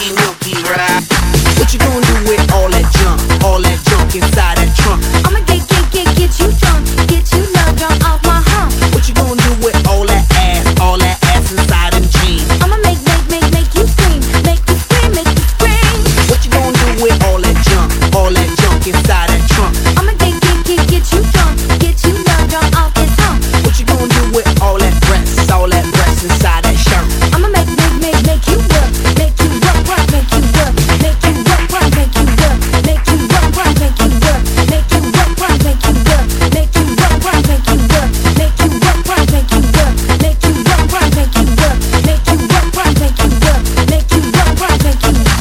milky ride. What you gonna do with all that junk inside that trunk? I'ma get you drunk, get you love drunk off my hump. What you gonna do with all that ass inside them jeans? I'ma make you scream, make you scream, make you scream. What you gonna do with all that junk inside that trunk? I'ma get you drunk, get you love drunk off this hump. What you gonna do with all that breasts inside that shirt? I'ma make you work, make you work, make you work, make you work, make you work, make you work, make you work, make you work, make you work, make you work, make you work, make you work, make you work, make you work, make you work, make you work, make you work, make you work, make you work.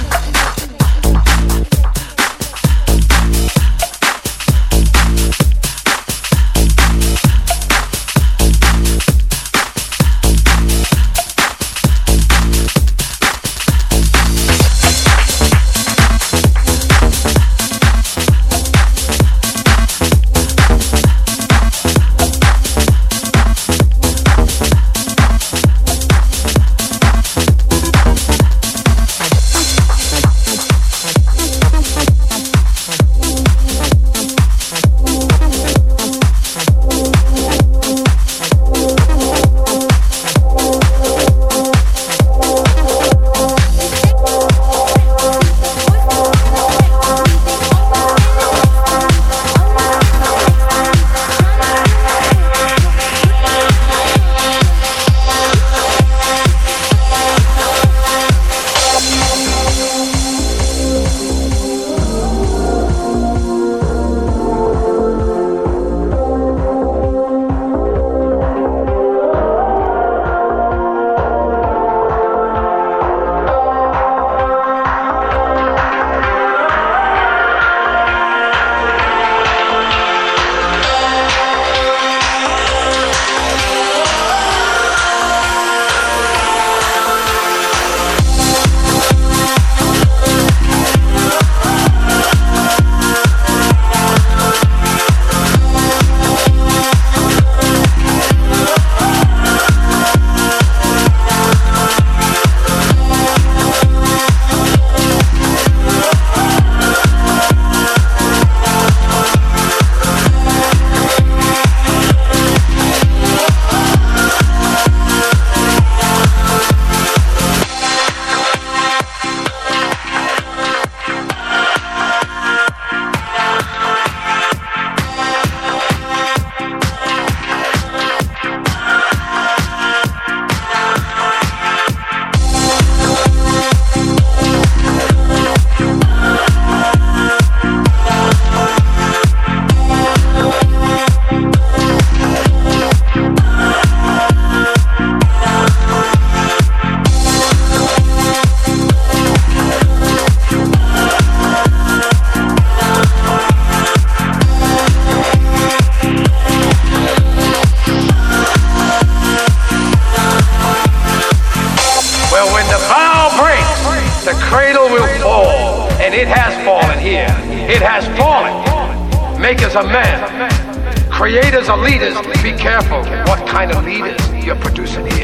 Makers are men, creators are leaders. Be careful what kind of leaders you're producing here.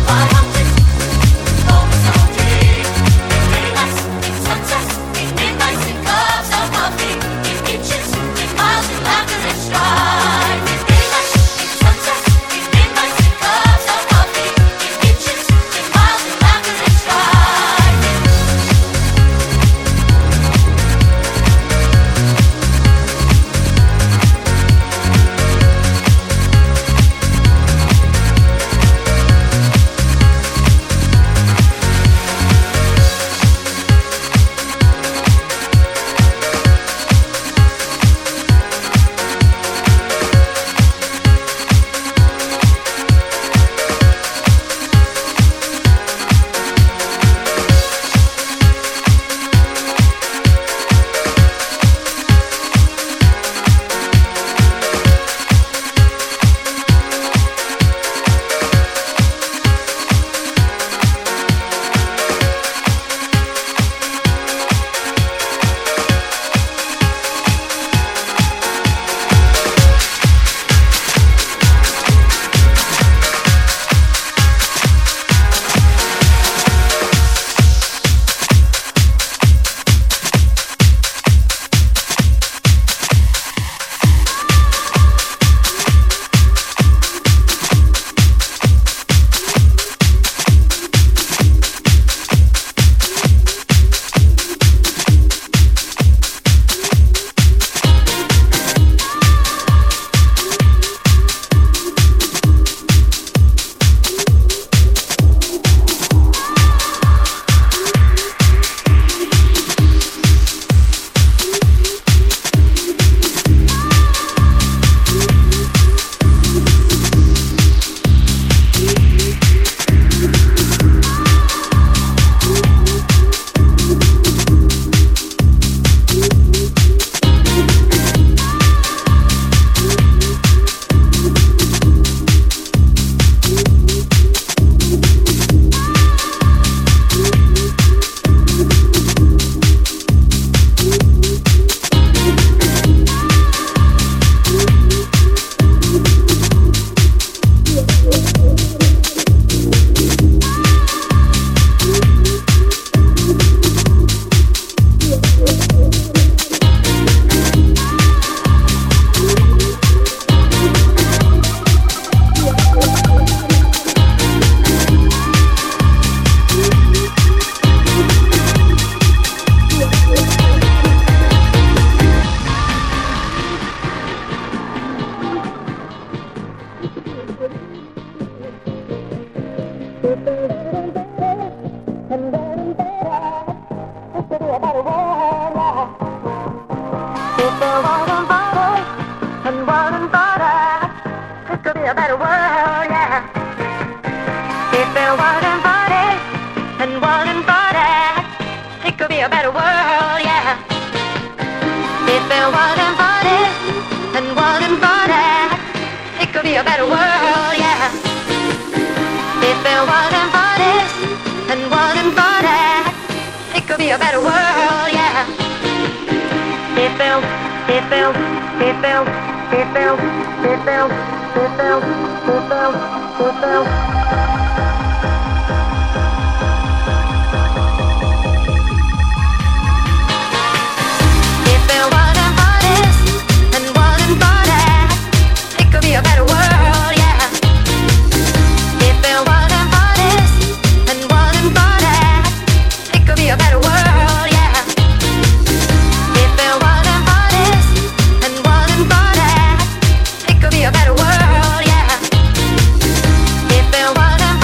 If there wasn't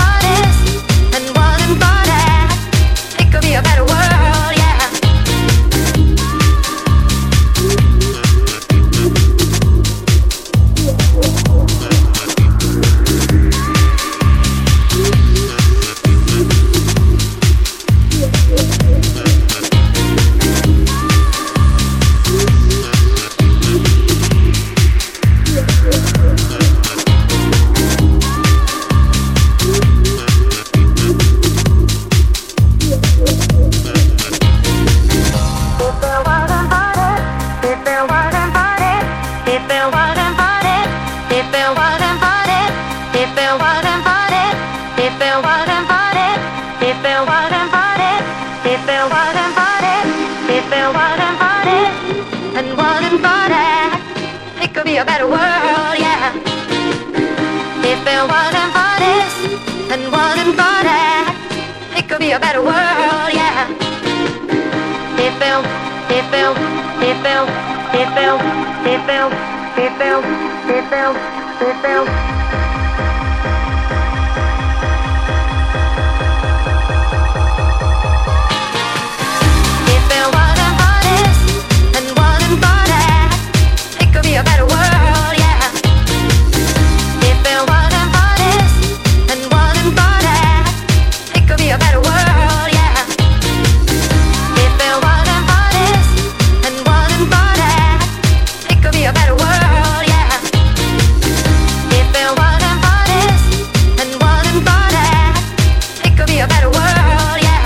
it wasn't for this, if it wasn't for this, if it wasn't for this, if it wasn't for this, and wasn't for that, it could be a better world, yeah. If it wasn't for this, and wasn't for that, it could be a better world, yeah. If it, if it, if it, if it, if it, if it, if it, if it. A better world, yeah. If it wasn't for this, and wasn't for that, it could be a better world, yeah. If it wasn't for this, and wasn't for that, it could be a better world, yeah. If it wasn't for this, and wasn't for that, it could be a better world, yeah.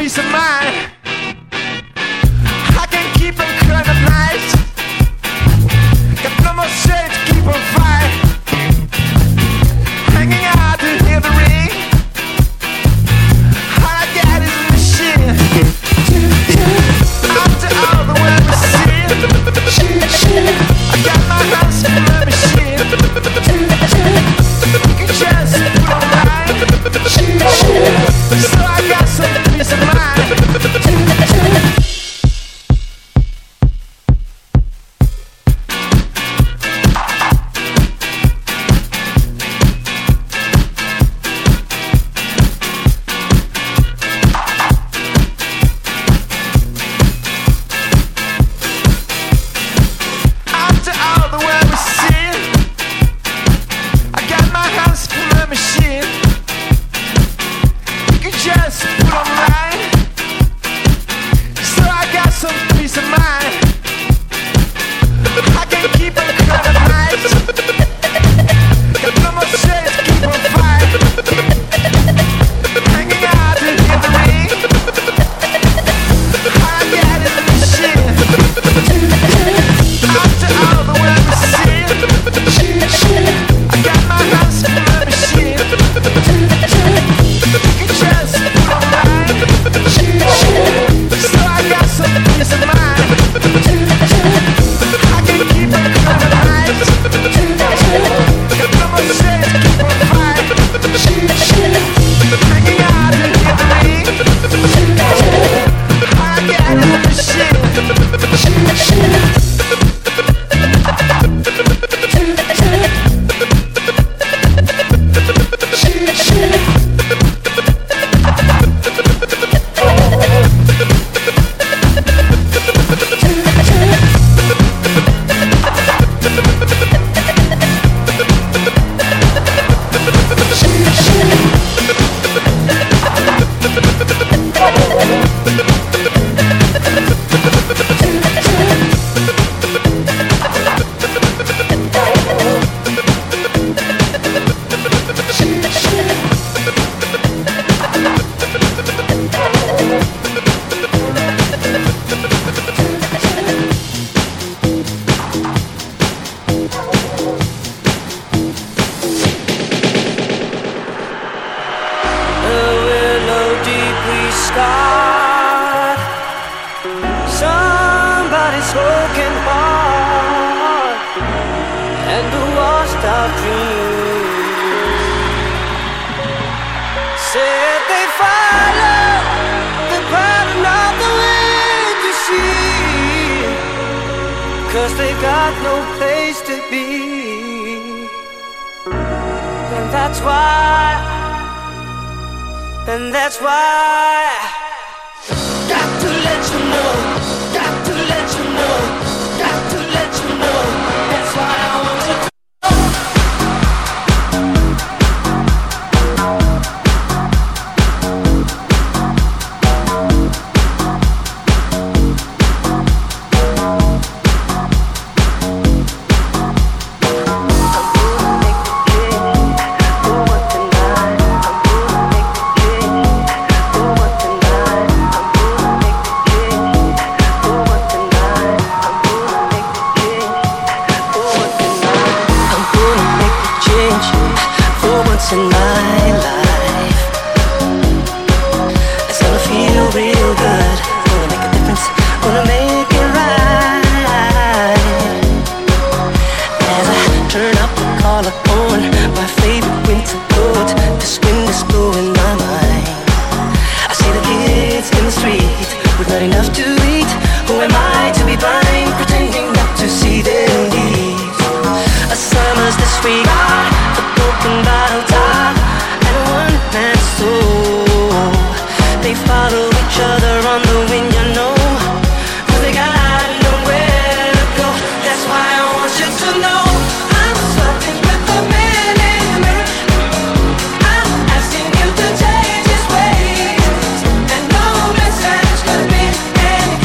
peace of mind. I can keep on crying at night. Got no more shade to keep on fight. Hanging out to hear the ring. All I got is a machine. After all the world we see, I got my hands on the machine. You can just put on mine. So I got some peace of mind. After all the world we see, I got my hands on the machine. You can just put on mine. So I got some peace of mind. I can keep on crying at night. Got no more shade to keep on fight. Hanging out to hear the ring. All I got is a machine. After all the world we see, I got my hands on the machine. You can just put on mine. So I got some peace of mind. I can keep on crying at night. Got no more shade to keep on fight. Hanging out to hear the ring. All I got is a machine. Somebody's broken heart and a washed out dream. Said they follow the pattern of the wind to see, 'cause they got no place to be. And that's why got to let you know, got to let you know, got to let you know. That's why I want you to in my life. It's gonna feel real good. Gonna make a difference, gonna make it right. As I turn up the collar on my favorite winter coat, this wind is blowing my mind. I see the kids in the street with not enough to eat. Who am I to be blind, pretending not to see their needs? A summer's disregard, a broken bottle top, and a one-man soul. They follow each other on the wind, you know, 'cause they got nowhere to go. That's why I want you to know I'm flirting with the man in the mirror. I'm asking you to change his ways, and no message could be any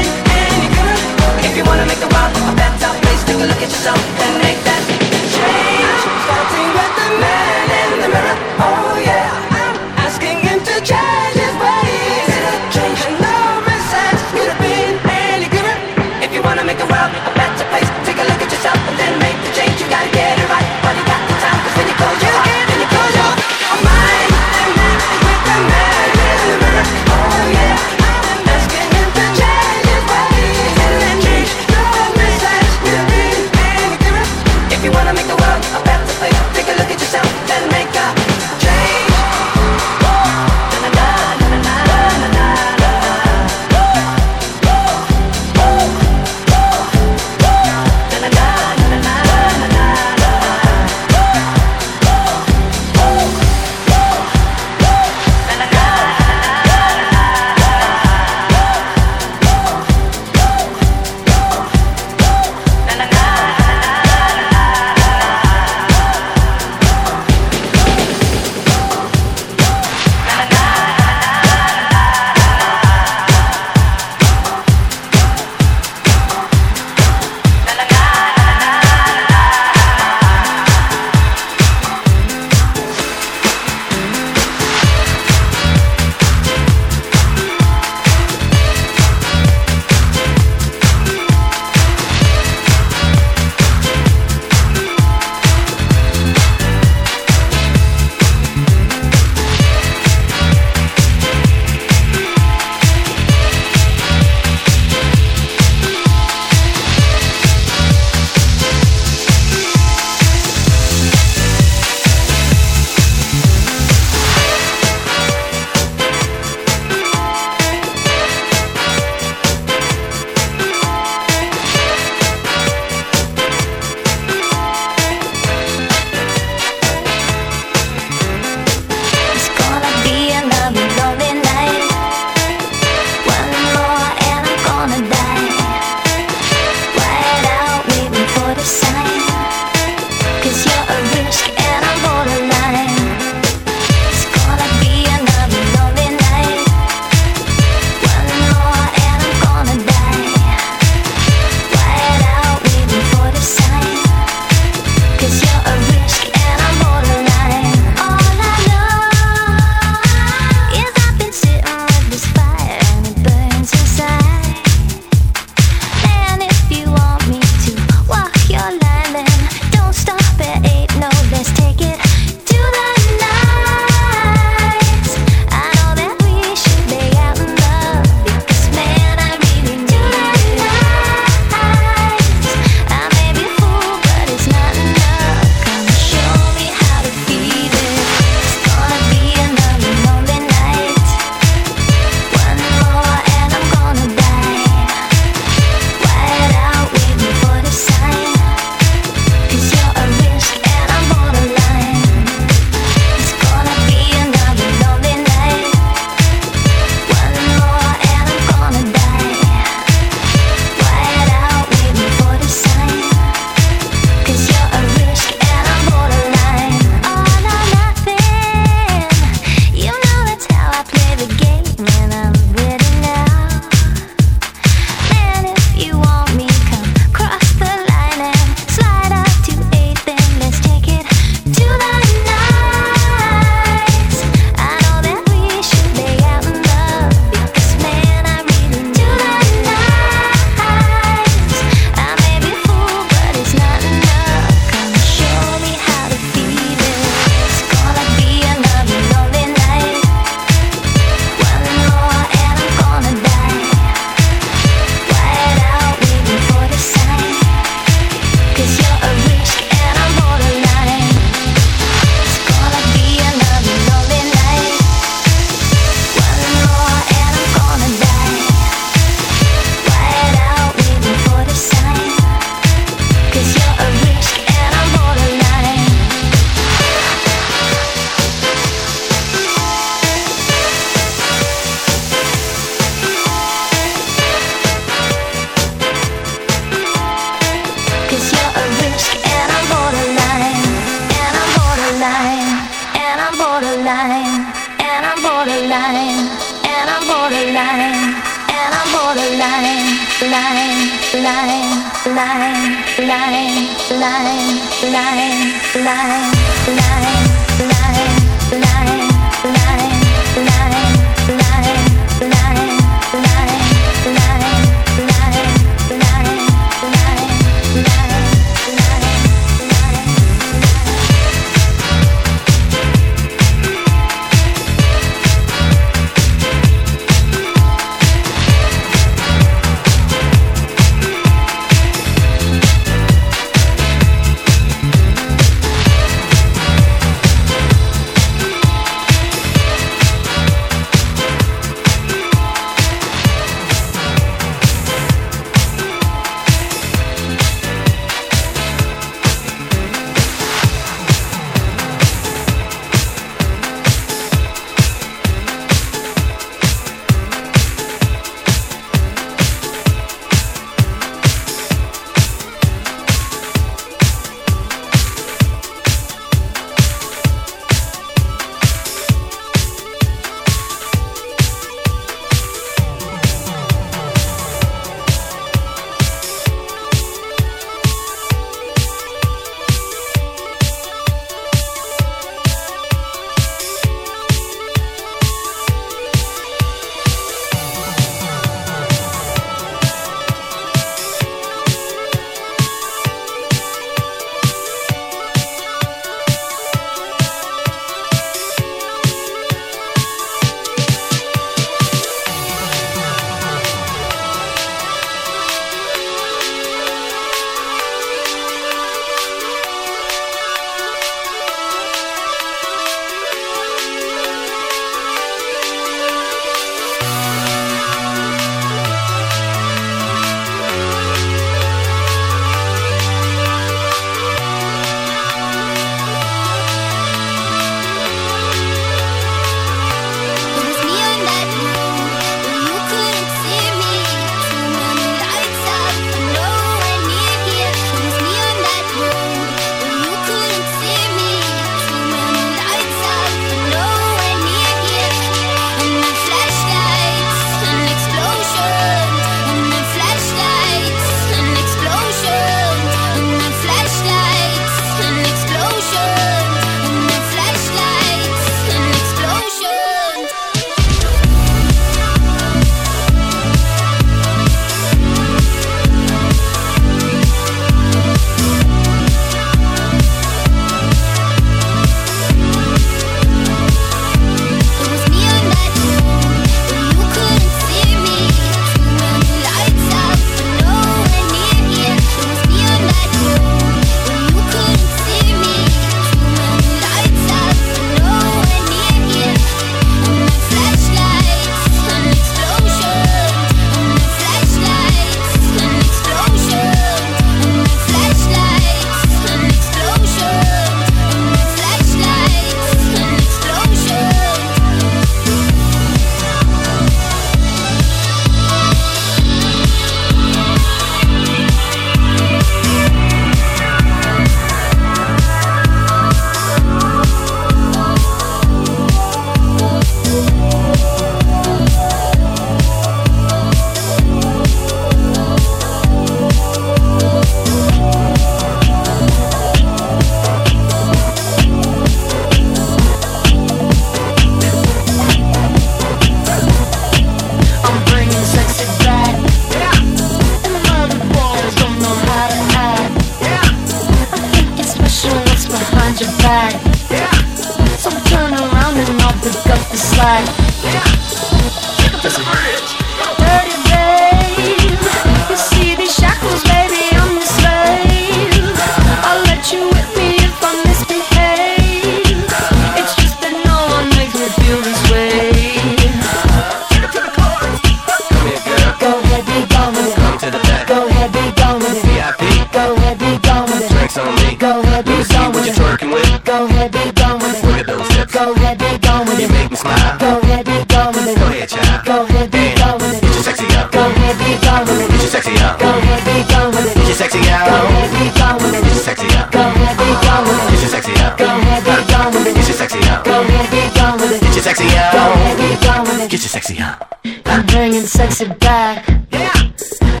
Sexy on. I'm bringing sexy back. Yeah. The more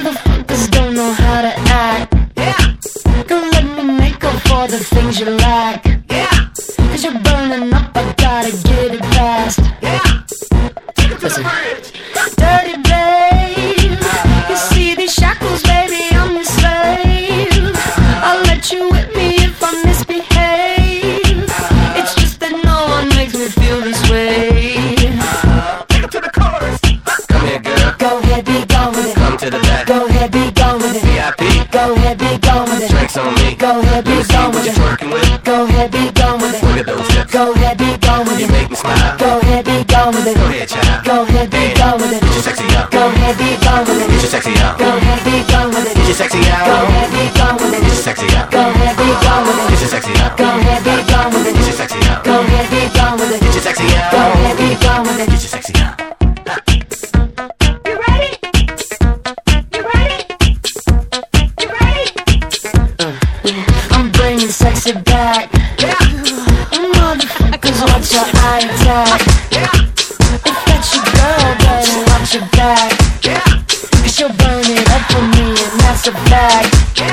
motherfuckers don't know how to act. Don't let me make up for the things you lack. Cause you're burning up, I gotta get it fast. Listen. Dirty babe, you see these shackles, baby, I'm your slave. I'll let you whip me if I misbehave. It's just that no one makes me feel this way. Take it to the chorus. Come here, girl. Go ahead, be gone with it. Come to the back. Go ahead, be gone with it. VIP. Go ahead, be gone with it. Drinks on me. Go ahead, be gone with it. Working with. Go ahead, be gone with it. Look at those hips. Go ahead, be gone with You it. make me smile. Go ahead, be gone with it. Go ahead, child. Go ahead, be gone with it. Get your sexy out. Go ahead, be gone with it. Get your sexy out. Go ahead, be gone with it. Get your sexy out. Go ahead, be gone with it. Get your sexy out. Go ahead, be gone with it. Get your sexy out. Go ahead, be gone with it. Get your sexy out. Go ahead, be gone with it. Get your sexy out. Go ahead, be gone with it. Get your sexy out. You ready? You ready? You ready? I'm bringing sexy back. Motherfuckers, watch your eye attack. If that's your girl, better watch your back. Cause she'll burn it up for me, and that's a fact.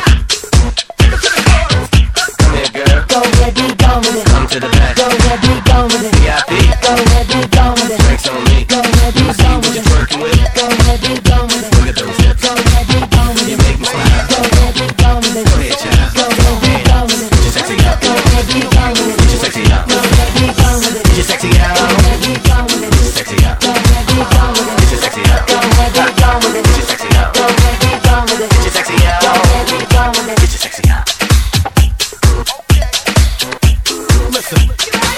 Come here, girl. Go ahead, be gone with it. Come to the back. Go ahead, be gone with it. VIP. Go ahead, be gone with it. Drinks on me. Go ahead, be gone with it. Working with. Go ahead, be gone with it. Look at those hips. Go ahead, be gone with You it. make me smile. Go ahead, be gone with it. Go ahead, child. Go ahead, be gone with it. Get your sexy out. Go ahead, be gone with it. Get your sexy out. Go ahead, be gone with it. Get your sexy out. Go ahead, be gone with it. Get your sexy out. Go ahead, be gone with it. Get your sexy out. Go ahead, be gone with it. Get your sexy out. Go ahead, be gone with it. Get your sexy out. Go ahead, be gone with it. Get your sexy out. Listen.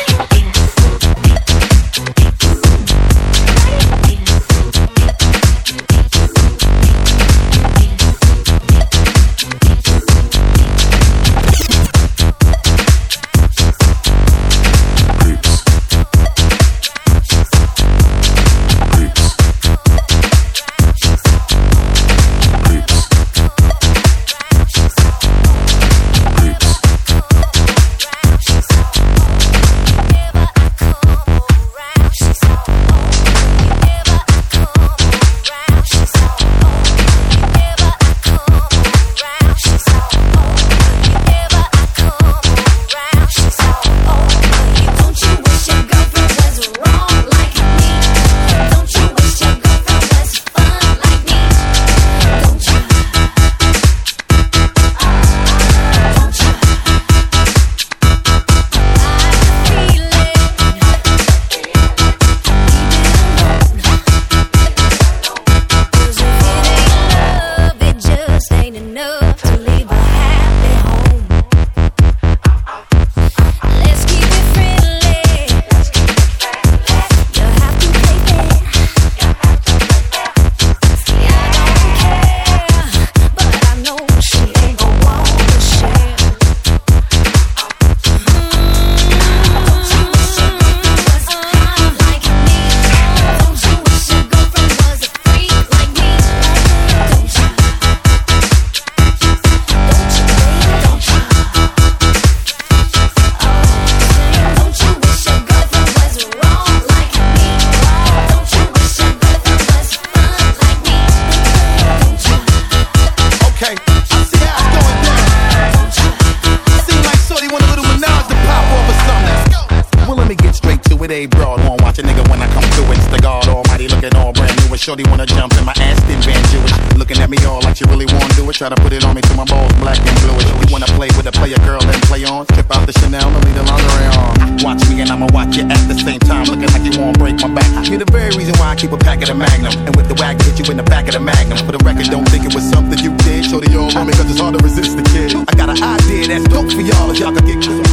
They broad, won't watch a nigga when I come through. It's the God Almighty looking all brand new. And shorty wanna jump in my ass, then Van Jewish. Looking at me all like she really wanna do it. Try to put it on me till my balls black and bluish. You wanna play with a player girl and play on. Trip out the Chanel and leave the lingerie on. Watch me and I'ma watch you at the same time. Looking like you wanna break my back. You're the very reason why I keep a pack of the Magnum. And with the whack, hit you in the back of the Magnum. For the record, don't think it was something you did. Shorty all on me cause it's hard to resist the kid. I got an idea that's dope for y'all if y'all could get close.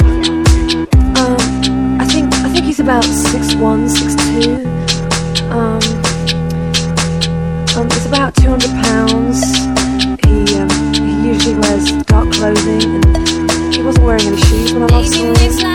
I think he's about 6'1", 6'2". He's about 200 pounds. He usually wears dark clothing, and he wasn't wearing any shoes when I last saw him.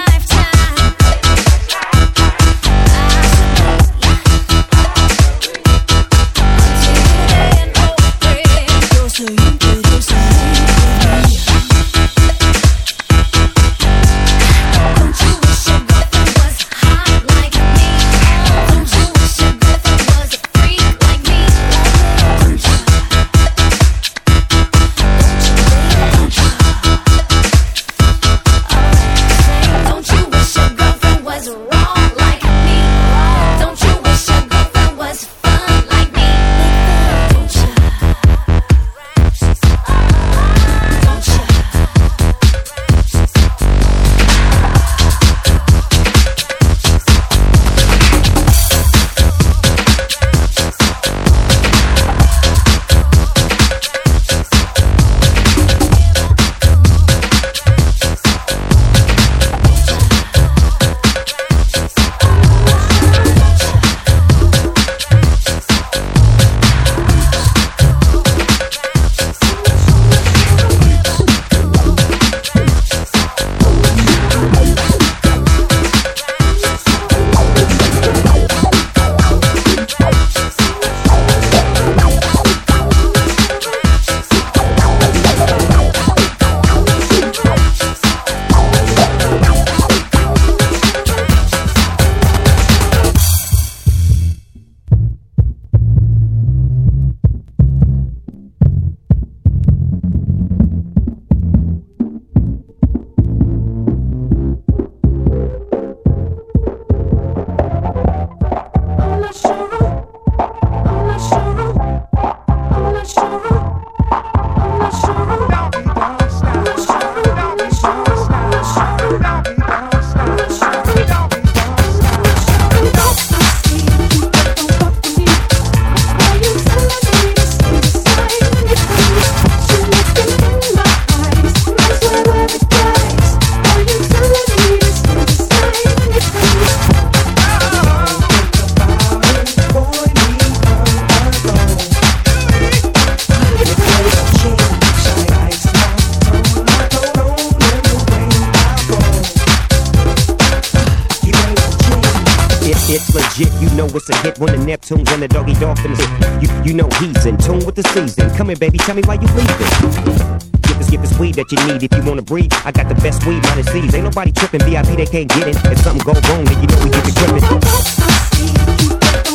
it's a hit when the Neptunes and the Doggy Dolphins. You know he's in tune with the season. Come here, baby, tell me why you leaving. Get this weed that you need if you wanna breathe. I got the best weed minus C's. Ain't nobody tripping, VIP they can't get in. If something go wrong, then you know we get the gripping.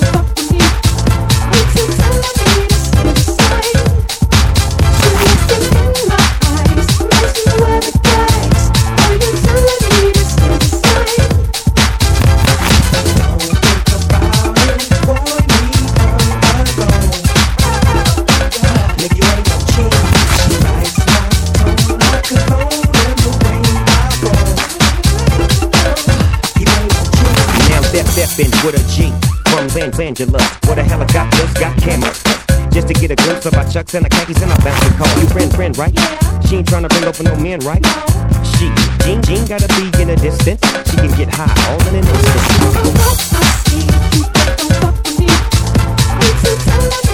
With a G from Angela, where the helicopters got cameras. Just to get a glimpse of our chucks and our khakis and our bouncing car. You friend, right? She ain't trying to bring over no men, right? Jean gotta be in a distance. She can get high all in an instant.